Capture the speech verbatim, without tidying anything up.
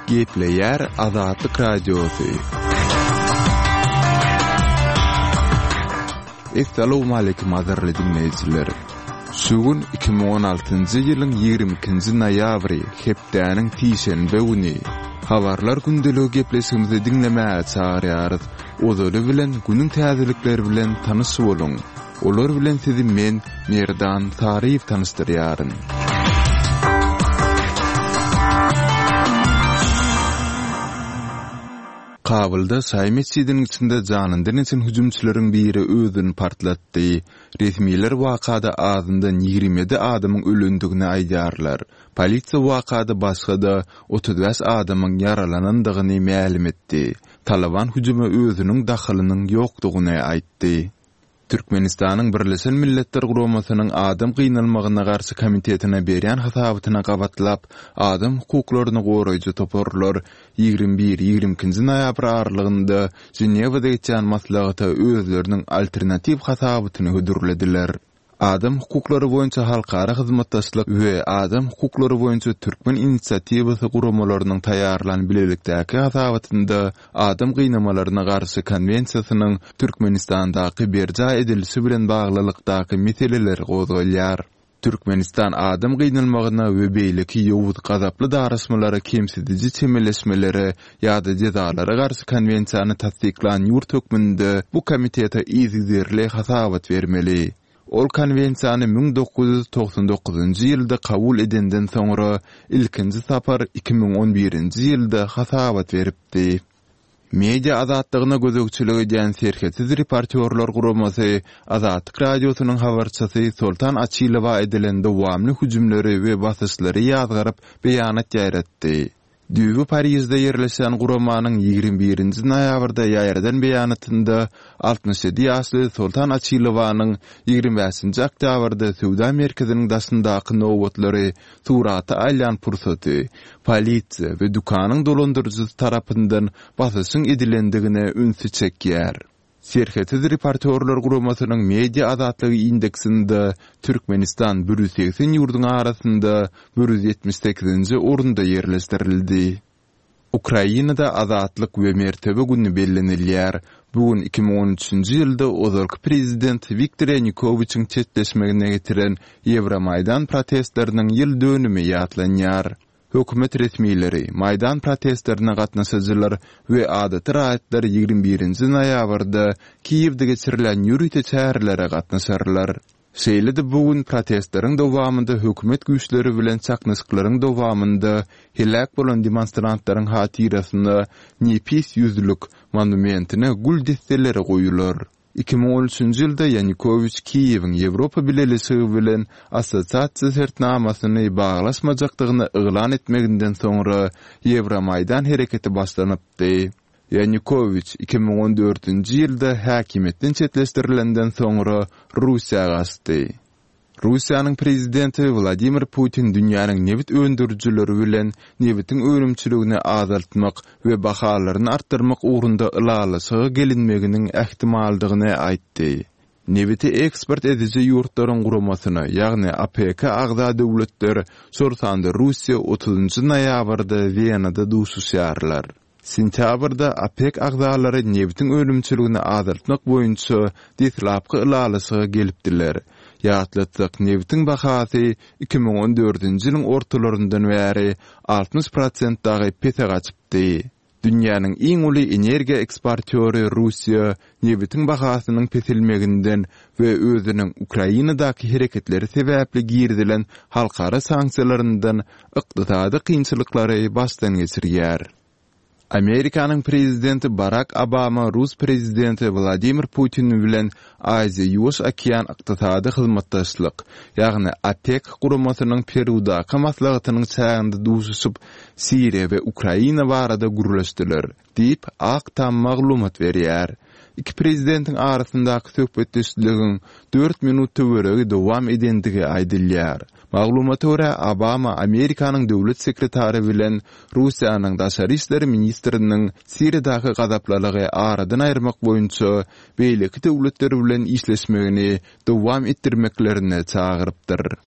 Gepleyer Azatlyk Radiosu. Assalamu alaykum azarly dinleyijiler. Şugun iki bin on altyncı ýylyň ýigirmi ikinji noýabry hepdäniň tişenbe güni. Habarlar gündeligi gepleşigimizi dinlemäge çagyrýarys. Ozoly bilen günüň täzelikleri bilen tanyş boluň. Olar bilen sizi men Merdan Taryýew tanystyrýaryn. Kabulda Saý mescidiniň içinde janyndan için hüjümçileriň biri özüni partlatdy. Resmiler wakada azyndan ýigirmi yedi adamyň ölendigini aýdarlar. Polisiýa wakada başga otuz beş adamyň yaralanandygyny ma'lum etdi. Taliban hüjüme özüniň daxylynyň ýokdugyny aýtdy. Türkmenistanyň Birleşen Milletler Guramasynyň adam gynalmagyna garşy komitetine berýän hasabatyna gabatlap, adam hukuklaryny goraýjy toporlar ýigirmi bir ýigirmi ikinji noýabr aralygynda Ženewada geçen maslahata özleriniň alternativ hasabatyny hödürlediler. Adam hukuklary boýunça halkara hyzmatdaşlyk we adam hukuklary boýunça Türkmen inisiatiwasy guramalarynyň taýýarlan bilelikdäki hasabatynda adam gynamalaryna garşy konwensiýasynyň Türkmenistandaky berja edilişi bilen baglylykdaky meseleler gozgalýar. Türkmenistan adam gynalmagyna we beýleki ýowuz gazaply daraşmalary kemsidici çemeleşmeleri ýa-da jezalara garşy konwensiýany tasdiklan ýurt hökmünde bu komitete izdirli hasabat bermeli. Ol konwensiýany bin dokuz yüz toksan dokuzunji ýylda kabul edenden soňra ilkinji sapar iki bin on birinji ýylda hasabat beripdi. Media azatlygyna gözegçilik edýän serketsiz reportyorlar guramasy Azatlyk Radiosynyň habarçysy Sultan Açylowa edilen dowamly hüjümleri we basyşlary ýazgaryp beýanat ýaratdy. Düýbi Parisde ýerleşen guramanyň ýigirmi birinji noýabrda ýaýradan beýanatynda altmış yedi ýaşly Sultan Açylowanyň ýigirmi beşinji oktýabrda Suwda merkeziniň daşyndaky nowatlary suraty alýan pursaty, polisiýa we dukanyň dolandyrjysy tarapyndan basyşyň edilendigine ünsü çekýär. Serketsiz reportyorlar guramasynyň media azatlygy indeksinde Türkmenistan bir yüz seksen ýurdun arasynda bir yüz ýetmiş sekizinji orunda ýerleşdirildi. Ukrainada azatlyk we mertebe güni bellenilýär. Bugün iki bin on üçinji ýylda ozalky prezident Viktor Yanukovyçyň çetleşmegine getiren Ýewromaýdan protestleriniň ýyl dönümi ýatlanýar. Hökümet resmileri Maydan protestlerine gatnaşyjylar we adaty raýatlar ýigirmi birinji noýabrda Kiýewde geçirilen ýürüýte çäherlere gatnaşarlar. Şeýle-de bugün protestleriň dowamynda hökümet güýçleri bilen çaknyşyklaryň dowamynda helak bolan demonstrantlaryň hatirasyna Nepis ýüzlük monumentine gül desteleri goýular. iki bin on üçinji ýylda Yanukovyç Kiýewiň Ýewropa bileşigi bilen assosiasiýa şertnamasyny baglaşmajakdygyny yglan etmeginden soňra Ýewromaýdan hereketi başlanypdy. Yanukovyç iki bin on dörtünji ýylda häkimetden çetleşdirilenden soňra Russiýaga gaçdy. Russiýanyň prezidenti Vladimir Putin dünýäniň nebit öndürjileri bilen nebitiň ölümçiligini azaltmak we bahalaryny artdyrmak ugrunda ılalaşyga gelinmeginiň ähtimaldygyny aýtdy. Nebiti eksport edici ýurtlaryň guramasyna, ýagny A P K agza döwletler sorsanda Russiýa otuzunji noýabrda Wienada duşuşýarlar. Sentýabrda A P K agzalary nebitiň ölümçiligini azaltmak boýunça detlapky ılalaşyga gelipdiler. Ýatlatsak nebitiň bahasy iki bin on dörtünji ýylyň ortalaryndan bäri altmış prosent dagy pete gaçypdy. Dünýäniň iň uly energiýa eksportýory Russiýa nebitiň bahasynyň petilmeginden we özüniň Ukrainadaky hereketleri sebäpli girdilen halkara sanksiýalaryndan ykdysady kynçylyklary başdan geçirýär. Amerikanyň prezidenti Barack Obama Rus prezidenti Vladimir Putin bilen Aziýa ýuwaş okean ykdysady hyzmatdaşlyk, ýagny A P K guramasynyň Perudaky maslahatynyň çäginde duşuşyp Siriýa we Ukraina barada gürleşdiler, diýip ak tam maglumat berýär. iki prezidentiň arasyndaky söhbetdeşligiň dört minut töweregi dowam edendigi aýdylýar. Maglumata görä Obama Amerikanyň döwlet sekretary bilen Russiýanyň daşary işleri ministriniň Siriýadaky gazaplalygy aradan aýyrmak boýunça beýleki döwletler bilen işleşmegini dowam etdirmeklerini çagyrypdyr.